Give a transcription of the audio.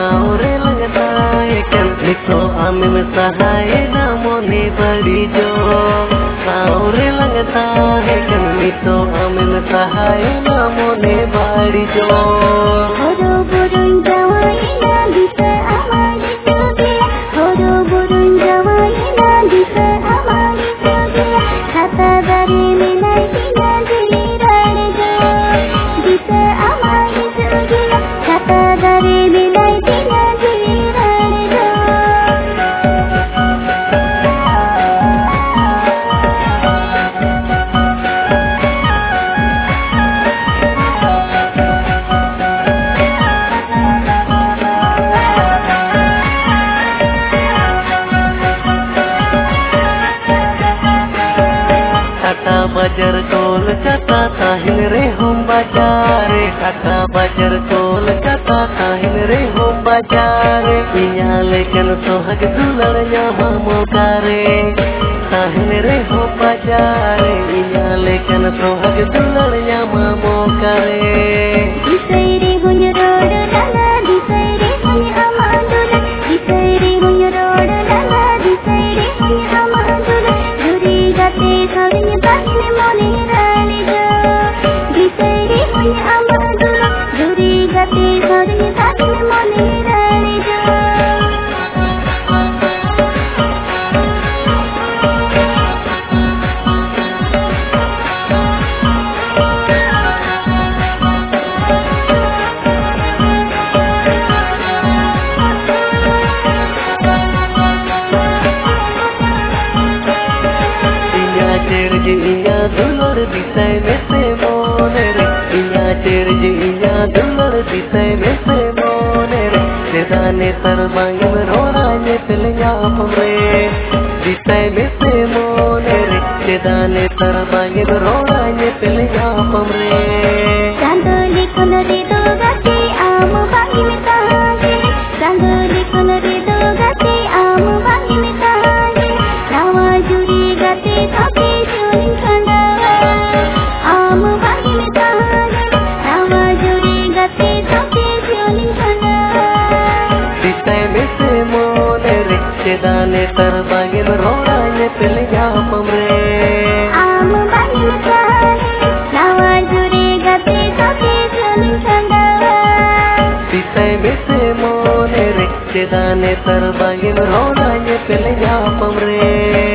सावरे लगता है कल निको आमे में सहाय ना मोने बड़ी जो सावरे लगता है कल निको आमे में सहाय ना मोने बड़ी जो हरो बुरुन जवाई ना दिसे हमारी जोगे हरो बुरुन जवाई ना दिसे हमारी जोगे खाता दारे में नहीं ना दिली राड़ जो दिसे हमारी जोगे खाता दारे में नहीं ना दिली राड़ जो बाजार कोलकाता ताहिन रे हम बाजारे काटा बाजार कोलकाता ताहिन रे हम बाजारे इया लेकिन सोहग दुलड़ यहाँ मोकारे ताहिन रे हम बाजारे इया लेकिन सोहग दुलड़ यहाँ मोकारे दिसैरे हुन रोड लाला दिसैरे हुन अमादुल दिसैरे हुन रोड लाला दिसैरे हुन अमादुल जुरी गाते सविन बाहिन मोने रानी जो दिसैरे हुन अमादुल जुरी गाते सविन बाहिन मोने रानी जो इया दुलड़ दिसै में से मोने रे इया चेरज इया दुलड़ दिसै में से मोने रे सेदाने तरबांग में रोना ने पिलिया हमरे दिसै में से मोने रे सेदाने तरबांग में रोना ने पिलिया हमरे चांदोली कुनरी दो गाते आम बागी में ताजे चांदोली कुनरी दो गाते आम बागी में ताजे रावा जुरी गाते थाके चोलिन खंडावा आम बागी में ताजे रावा जुरी गाते थाके चोलिन खंडावा दिसै में से मोने रे सेदाने तरबांग में रोना ने पिलिया हमरे आम बागी में ताजे रावा जुरी गाते थाके चोलिन खंडावा दिसै में से मोने रे सेदाने तरबांग में रोना ने पिलिया हमरे